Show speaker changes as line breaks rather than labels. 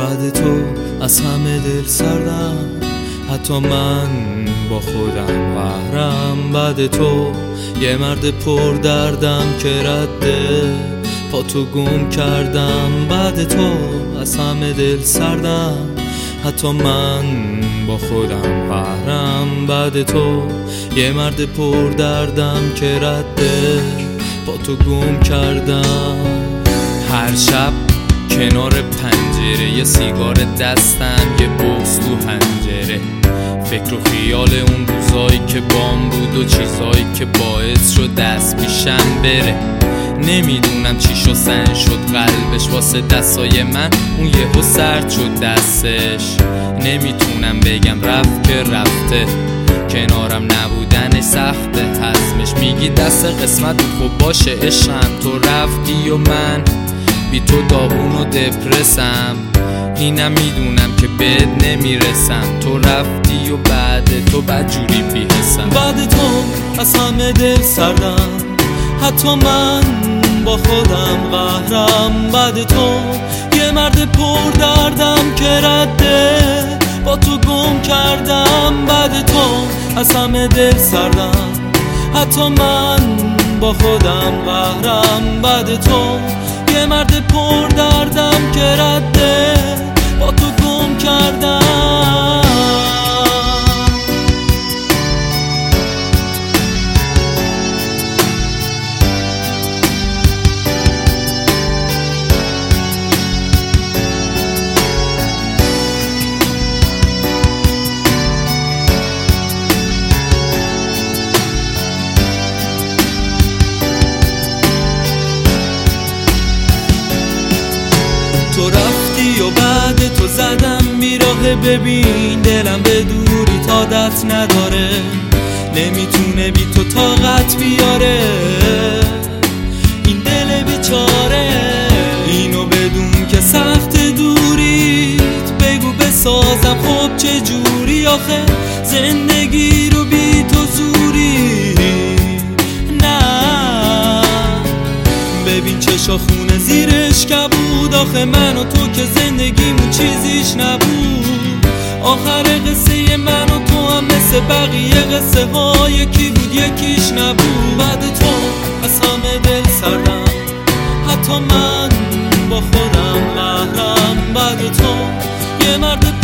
بعد تو از همه دل سردم، حتی من با خودم قهرم. بعد تو یه مرد پر دردم که رده پا تو گم کردم. بعد تو از همه دل سردم، حتی من با خودم قهرم. بعد تو یه مرد پر دردم که رده با تو گم کردم. هر شب کنار پنجره یه سیگار دستم، یه بغض تو حنجره، فکر و خیال اون روزایی که بام بود و چیزایی که باعث شد دست پیشم بره. نمیدونم چی شد سن شد قلبش واسه دستای من، اون یهو سرد شد دستش. نمیتونم بگم رفت که رفته، کنارم نبودنش سخته حزمش. میگی دست قسمت خب باشه عشقم، تو رفتی و من بی تو داغون و دپرسم. اینم میدونم که بهت نمیرسم، تو رفتی و بعد تو بدجوری بی‌حسم. بعد تو از همه دل سردم، حتی من با خودم قهرم. بعد تو یه مرد پر دردم که رده با تو گم کردم. بعد تو از همه دل سردم، حتی من با خودم قهرم. بعد تو یه مرد پر دردم که رده با تو گم کردم. تو رفتی و بعد تو زدم بیراه، ببین دلم به دوری عادت نداره، نمیتونه بی تو طاقت بیاره این دل بیچاره. اینو بدون که سخت دوریت، بگو بسازم خب چه جوری آخه زندگی رو بی تو زوری. نه ببین چشا خونه زیرش کبود، آخه من و تو که زندگیمون چیزیش نبود. آخر قصه من و تو هم مثل بقیه قصه ها یکی بود یکیش نبود. بعد تو از همه دل سردم، حتی من با خودم قهرم. بعد تو یه مرد